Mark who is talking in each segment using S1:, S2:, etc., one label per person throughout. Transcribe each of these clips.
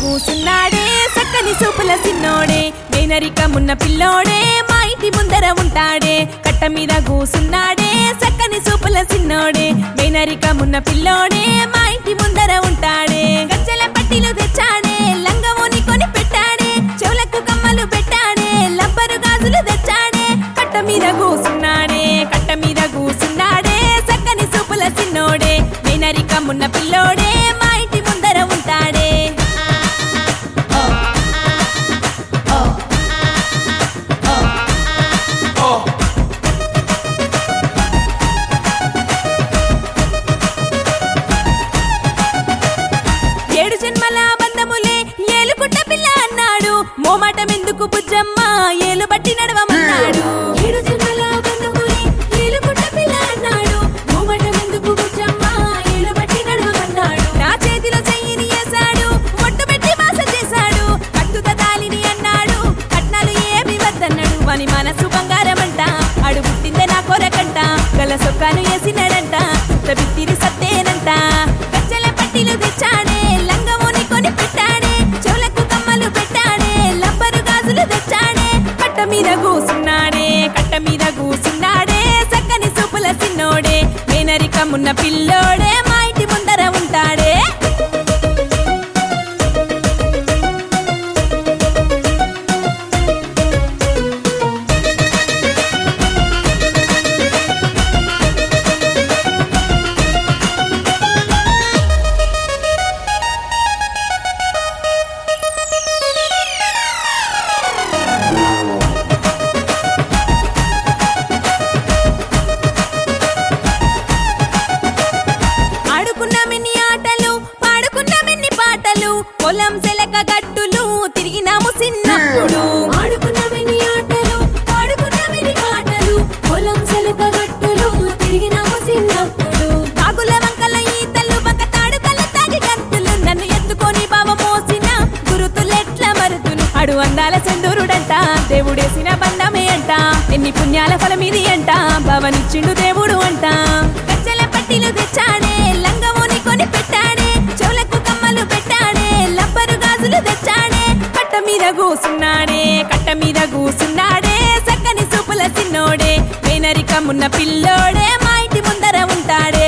S1: కూసున్నాడే సక్కని సూపుల సిన్నోడే మేనరికమున్న పిల్లోడే మా ఇంటి ముందర ఉంటాడే కట్ట మీద కూసున్నాడే సక్కని సూపుల సిన్నోడే మేనరికమున్న పిల్లోడే మా ఇంటి ముందర ఉంటాడే గజ్జల పట్టీలు తెచ్చాడే లంగమోని కొని పెట్టాడే చెవులకు కమ్మలు పెట్టాడే లబ్బరు గాజులు తెచ్చాడే కట్ట మీద కూసున్నాడే సక్కని సూపుల సిన్నోడే మేనరికమున్న పిల్లోడే మా ఇంటి ముందర ఉంటాడే ఏడు జన్మల బంధములే ఏలుకుంట పిల్ల అన్నాడు మోమాటమెందుకు బుజ్జమ్మ ఏలు బట్టి నడవమన్నాడు ఏడు జన్మల బంధములే ఏలుకుంట పిల్ల అన్నాడు మోమాటమెందుకు బుజ్జమ్మ ఏలు బట్టి నడవమన్నాడు నా చేతిలో చెయ్యిని వేశాడు ఒట్టు పెట్టి మాస చేశాడు కట్టుత తాలిని అన్నాడు కట్నాలు ఏమి వద్దన్నాడు వాని మనసు బంగారమంట అడు పుట్టిందే నా కొరకంట గల సొక్కాను వేసినాడంట బిత్తిరి సత్తేనంట గజ్జల పట్టీలు తెచ్చాడే లంగమోని కొని పెట్టాడే చెవులకు కమ్మలు పెట్టాడే లబ్బరు గాజులు తెచ్చాడే కట్ట మీద కూసున్నాడే సక్కని సూపుల సిన్నోడే మేనరికమున్న పిల్లోడే మా ఇంటి ముందర ఉంటాడే పొలం సెలక గట్టులు తిరిగినాము చిన్నప్పుడు ఆడుకున్నవెన్ని ఆటలు ఆడుకున్నవెన్ని పాటలు పొలం సెలక గట్టులు తిరిగినాము చిన్నప్పుడు కాగుల వంకల ఈతలు ఒక తాడుకల తాగి గంతులు నన్ను ఎత్తుకొని బావ మోసిన గురుతులెట్ల మరుతులు అడు అందాల సెందూరుడంట దేవుడేసిన బంధమే అంట ఎన్ని పుణ్యాల ఫలమిది అంట బావనిచ్చిండు దేవుడు అంట గజ్జల పట్టీలు తెచ్చాడే లంగమోని కొని పెట్టాడే చెవులకు కమ్మలు పెట్టాడే లబ్బరు గాజులు తెచ్చాడే కట్ట మీద కూసున్నాడే సక్కని సూపుల సిన్నోడే మేనరికమున్న పిల్లోడే మా ఇంటి ముందర ఉంటాడే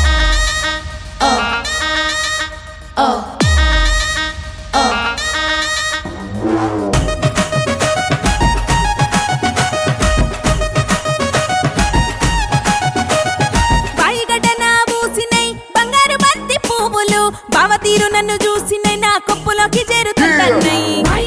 S1: బావ తీరు నన్ను చూసినై నా కొప్పులోకి చేరుతున్నాయి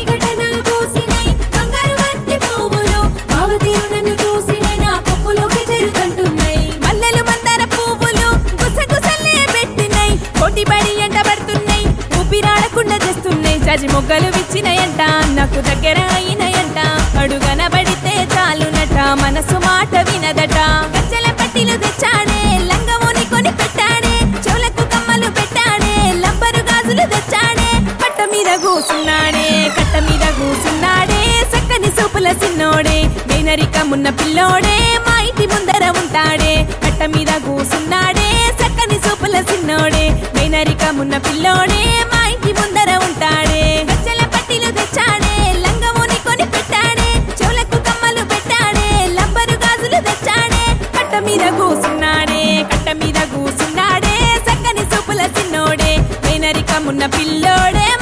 S1: మల్లెలు మందార పువ్వులు గుసగుసల్లే పెట్టినాయి కోటిబడి ఎంట పడుతున్నాయి ఊపిరాడకుండా చేస్తున్నాయి జాజి మొగ్గలు విచ్చినాయంట నాకు దగ్గర అయినాయంట అడుగనబడితే చాలునట మనసు మాట వినదట గజ్జల పట్టీలు తెచ్చాడే లంగమోని కొని పెట్టాడే చెవులకు కమ్మలు పెట్టాడే లబ్బరు గాజులు తెచ్చాడే కట్ట మీద కూసున్నాడే సక్కని సూపుల సిన్నోడే మేనరికమున్న పిల్లోడే మా ఇంటి ముందర ఉంటాడే కట్ట మీద కూసున్నాడే సక్కని సూపుల సిన్నోడే మేనరికమున్న పిల్లోడే మా ఇంటి ముందర ఉంటాడే గజ్జల పట్టీలు తెచ్చాడే లంగమోని కొని పెట్టాడే చెవులకు కమ్మలు పెట్టాడే లబ్బరు గాజులు తెచ్చాడే కట్ట మీద కూసున్నాడే సక్కని సూపుల సిన్నోడే మేనరికమున్న పిల్లోడే